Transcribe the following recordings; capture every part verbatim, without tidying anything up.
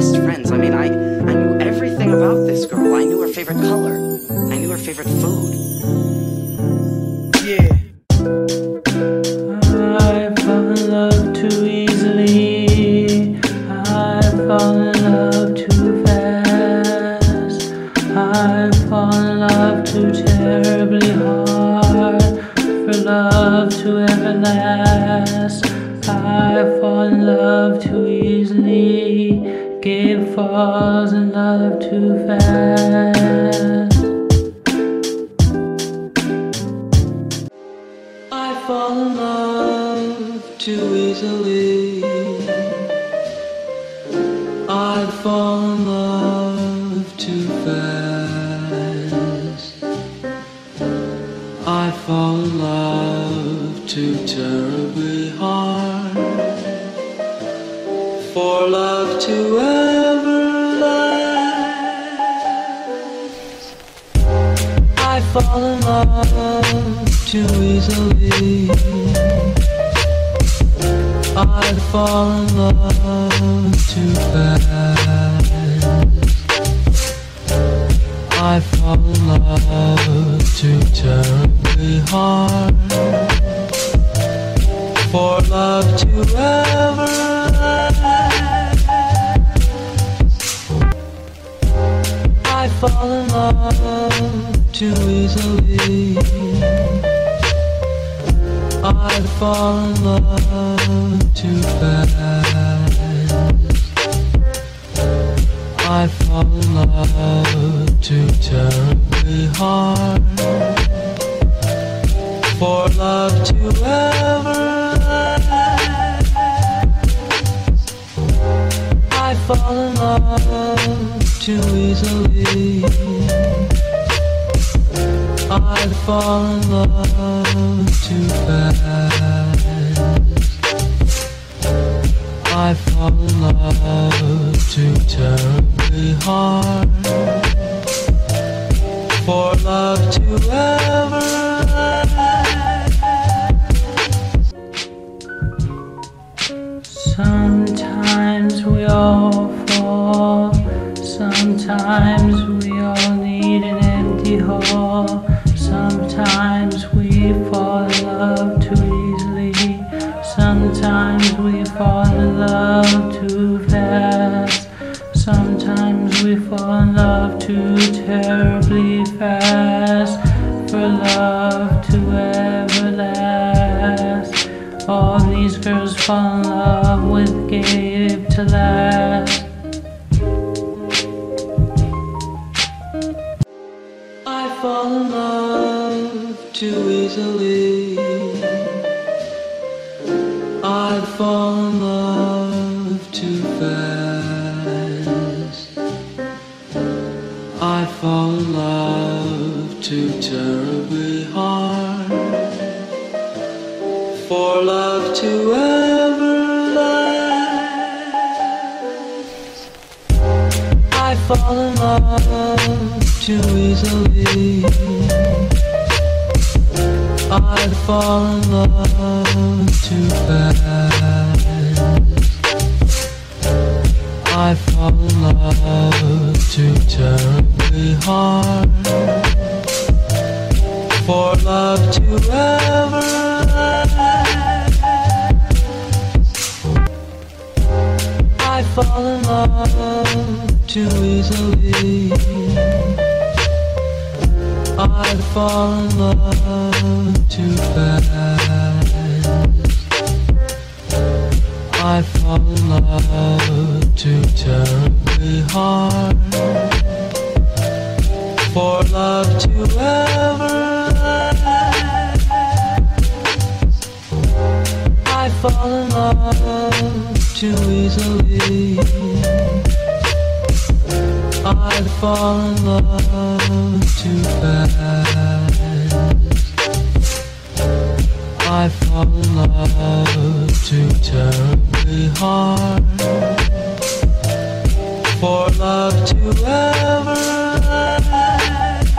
best friends. I mean, I, I knew everything about this girl. I knew her favorite color. I knew her favorite food. Yeah. I fall in love too easily. I fall in love too fast. I fall in love too terribly hard for love to ever last. I fall in love too easily. Gabe falls in love too fast. I fall in love too easily. I fall in love too fast. I fall in love too terribly hard for love to ever last. I fall in love too easily. I fall in love too fast. I fall in love too terribly hard for love to ever last. I fall in love too easily. I fall in love too fast. I fall in love too terribly hard for love to ever last. I fall in love too easily. I fall in love too fast. I fall in love too terribly hard for love to ever last. Sometimes we all fall. Sometimes we all need an empty hall. Sometimes we fall in love too easily. Sometimes we fall in love too fast. Sometimes we fall in love too terribly fast for love to ever last. All these girls fall in love with Gabe to last. I fall in love too easily. I fall in love too fast. I fall in love too terribly hard for love to ever last. I fall in love too easily. I fall in love too fast. I fall in love too terribly hard for love to ever last. I fall in love too easily. I fall in love too fast. I fall in love too terribly hard for love to ever last. I fall in love too easily. I fall in love too fast. I fall in love too terribly hard for love to ever last.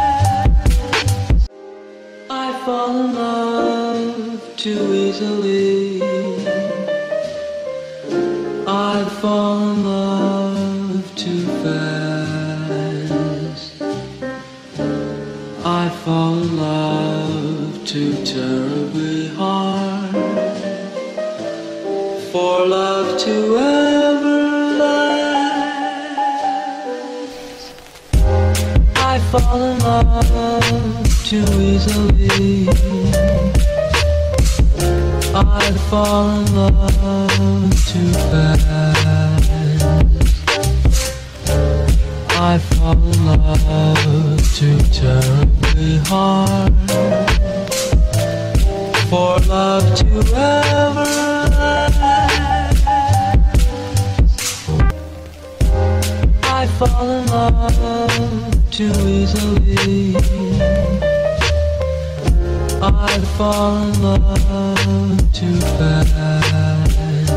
I fall in love too easily. I fall in love in love too terribly hard for love to ever last. I fall in love too easily. I fall in love too fast. I fall in love too terribly hard for love to ever last. I fall in love too easily. I fall in love too fast.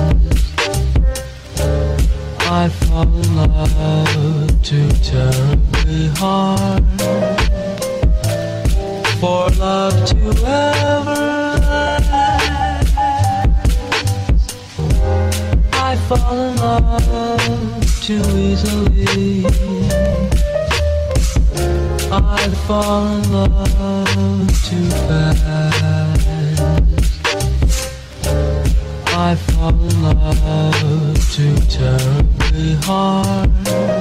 I fall in love too terribly hard for love to ever last. I fall in love too easily. I fall in love too fast. I fall in love too terribly hard